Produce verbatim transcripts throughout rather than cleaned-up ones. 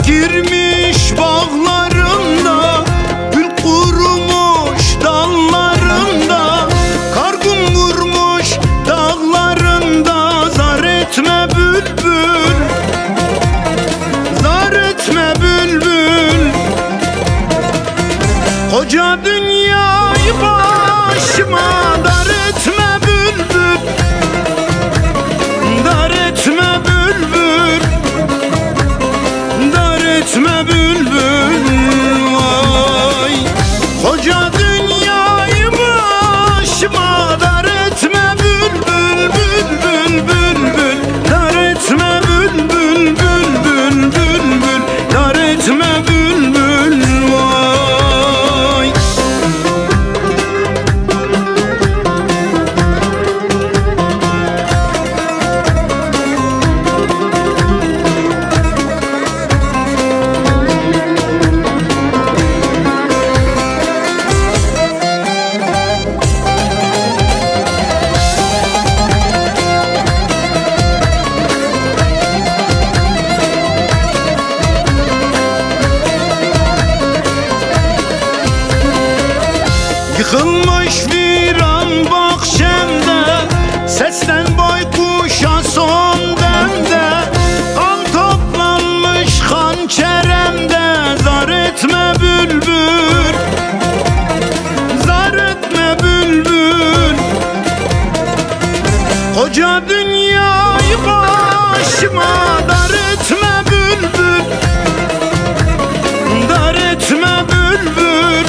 girmiş bağlarında, gül kurumuş dallarında, kargun vurmuş dağlarında. Zar etme bülbül, zar etme bülbül, koca dünyayı başıma dar etme bülbül, dar etme bülbül, dar etme bülbül. Vay, koca dünyayı başıma dar etme bülbül, bülbül, bülbül, dar etme bülbül, bülbül, bülbül, dar etme bülbül. Vay. Yıkılmış viran bahçemde, sesten baykuşa son demde, kan toplanmış hançeremde. Zar etme bülbül, zar etme bülbül, koca dünyayı başıma dar etme bülbül, dar etme bülbül,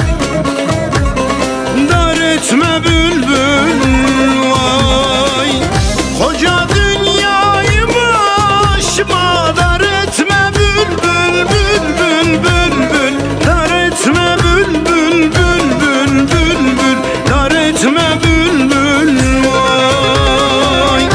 dar etme bülbül. Vay, koca dünyayı başıma dar etme bülbül, bülbül, bülbül, dar etme bülbül, bülbül, bülbül, dar etme bülbül. Vay.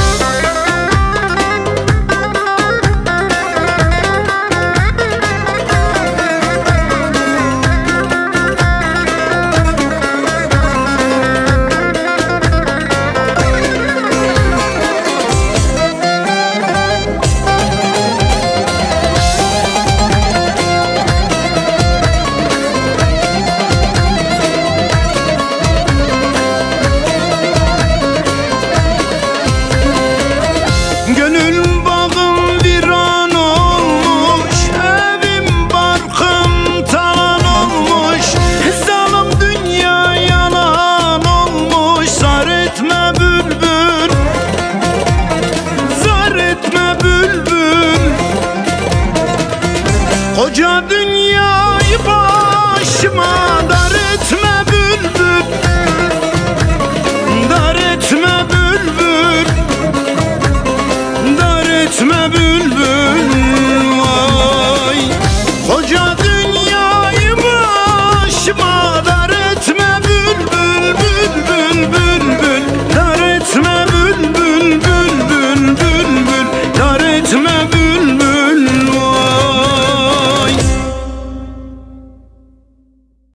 Gönül bağım viran olmuş, evim barkım talan olmuş, zalim dünya yalan olmuş. Zar etme bülbül, zar etme bülbül, koca dünyayı başıma dar etme bülbül, dar etme bülbül, dar etme bülbül.